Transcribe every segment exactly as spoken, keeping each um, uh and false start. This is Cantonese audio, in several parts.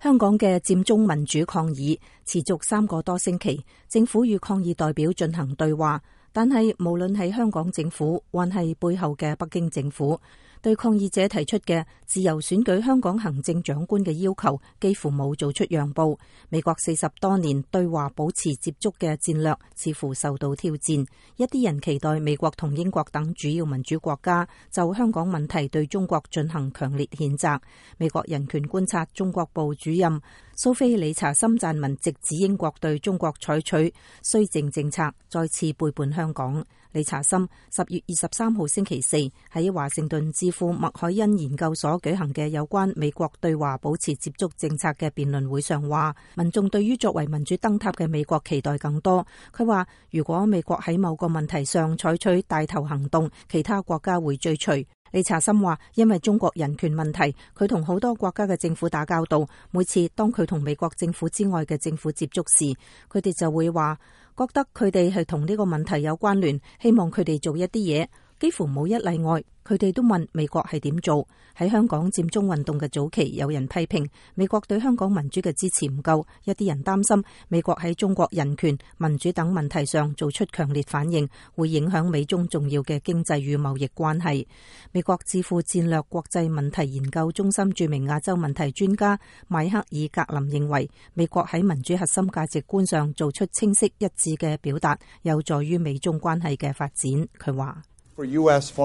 香港嘅佔中民主抗議持續三個多星期，政府與抗議代表進行對話，但係無論係香港政府還係背後嘅北京政府，對抗議者提出嘅自由選舉香港行政長官嘅要求，幾乎冇做出讓步。美國四十多年對華保持接觸嘅戰略似乎受到挑戰。一啲人期待美國同英國等主要民主國家就香港問題對中國進行強烈譴責。美國人權觀察中國部主任蘇菲理查森撰文直指英國對中國採取綏靖政策，再次背叛香港。理查森十月二十三號星期四喺華盛頓智庫麥凱恩研究所舉行嘅有關美國對華保持接觸政策嘅辯論會上話，民眾對於作為民主燈塔嘅美國期待更多。佢話如果美國喺某個問題上採取帶頭行動，其他國家會追隨。理查森話，因為中國人權問題，佢同好多國家嘅政府打交道，每次當佢同美國政府之外嘅政府接觸時，佢哋就會話覺得佢哋係同呢個問題有關聯，希望佢哋做一啲嘢。幾乎冇一例外，佢哋都問美國係點做。喺香港佔中運動嘅早期，有人批評美國對香港民主嘅支持唔夠，一啲人擔心美國喺中國人權、民主等問題上做出強烈反應，會影響美中重要嘅經濟與貿易關係。美國智庫戰略國際問題研究中心著名亞洲問題專家邁克爾格林認為，美國喺民主核心價值觀上做出清晰一致嘅表達，有助於美中關係嘅發展。佢話格林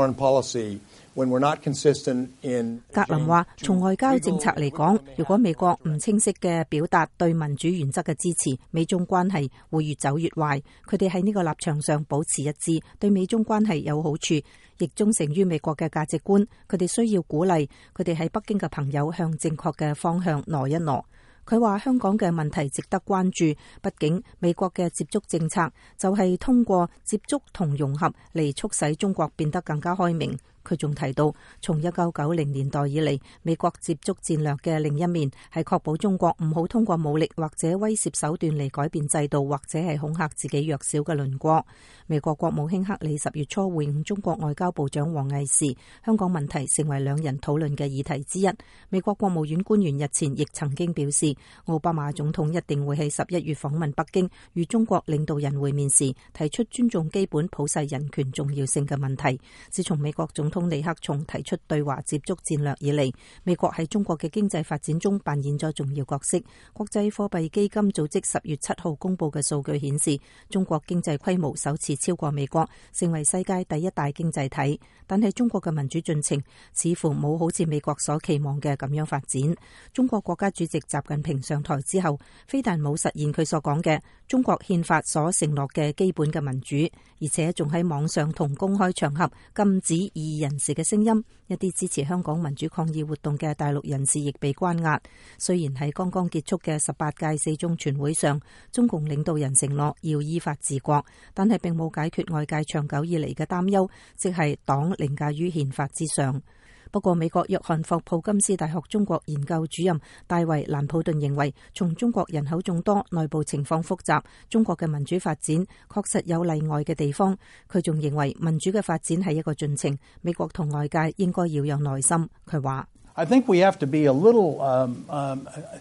話，從外交政策嚟講，如果美國唔清晰嘅表達對民主原則嘅支持，美中關係會越走越壞。佢哋喺呢個立場上保持一致，對美中關係有好處，亦忠誠於美國嘅價值觀。佢哋需要鼓勵佢哋喺北京嘅朋友向正確嘅方向挪一挪。佢話香港嘅問題值得關注，畢竟美國嘅接觸政策就係通過接觸同融合嚟促使中國變得更加開明。佢仲提到，從一九九零年代以嚟，美國接觸戰略嘅另一面係確保中國唔好通過武力或者威懾手段嚟改變制度，或者係恐嚇自己弱小嘅鄰國。美國國務卿克里十月初會晤中國外交部長王毅時，香港問題成為兩人討論嘅議題之一。美國國務院官員日前亦曾經表示，奧巴馬總統一定會喺十一月訪問北京，與中國領導人會面時提出尊重基本普世人權重要性嘅問題。自從美國總統尼克松提出對華接觸戰略以嚟，美國喺中國嘅經濟發展中扮演咗重要角色。國際貨幣基金組織十月七號公布嘅數據顯示，中國經濟規模首次超過美國，成為世界第一大經濟體。但係中國嘅民主進程似乎冇好似美國所期望嘅咁樣發展。中國國家主席習近平上台之後，非但冇實現佢所講嘅中國憲法所承諾嘅基本嘅民主，而且仲喺網上同公開場合禁止異議人士嘅聲音。一啲支持香港民主抗議活動嘅大陸人士亦被關押。雖然喺剛剛結束嘅十八屆四中全會上，中共領導人承諾要依法治國，但係並冇解決外界長久以嚟嘅擔憂，即係黨凌駕於憲法之上。不過，美國約翰霍普金斯大學中國研究主任大衛蘭普頓認為，從中國人口眾多、內部情況複雜，中國嘅民主發展確實有例外嘅地方。佢仲認為民主嘅發展係一個進程，美國同外界應該要有耐心。佢話 I think we have to be a little, um, um,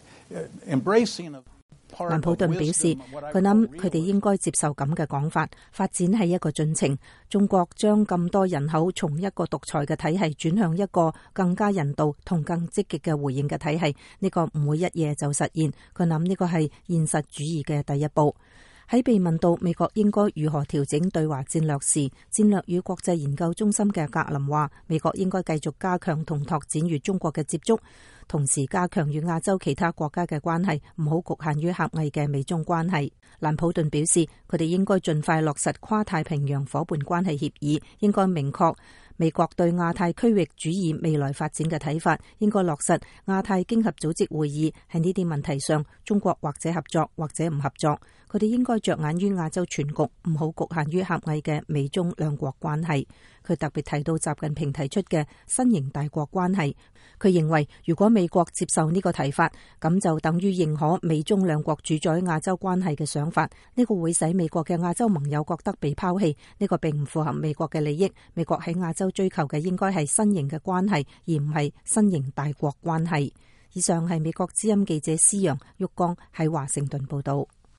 embracing of 蘭普頓表示，佢諗佢哋應該接受咁嘅講法，發展係一個進程。中國將咁多人口從一個獨裁嘅體系轉向一個更加人道同更積極嘅回應嘅體系，呢個唔會一夜就實現。佢諗呢個係現實主義嘅第一步。喺被問到美國應該如何調整對華戰略時，戰略與國際研究中心嘅格林話，美國應該繼續加強同拓展與中國嘅接觸，同時加強與亞洲其他國家嘅關係，唔好局限於狹隘嘅美中關係。蘭普頓表示，佢哋應該盡快落實跨太平洋夥伴關係協議，應該明確美國對亞太區域主義未來發展嘅睇法，應該落實亞太經合組織會議，喺呢啲問題上，中國或者合作或者唔合作。佢哋應該着眼於亞洲全局，唔好局限於狹隘嘅美中兩國關係。佢特別提到習近平提出嘅新型大國關係。佢認為，如果美國接受呢個提法，咁就等於認可美中兩國主宰亞洲關係嘅想法。呢個會使美國嘅亞洲盟友覺得被拋棄，呢個並唔符合美國嘅利益。美國喺亞洲追求嘅應該係新型嘅關係，而唔係新型大國關係。 以上係美國之音記者施陽、旭光喺華盛頓報道。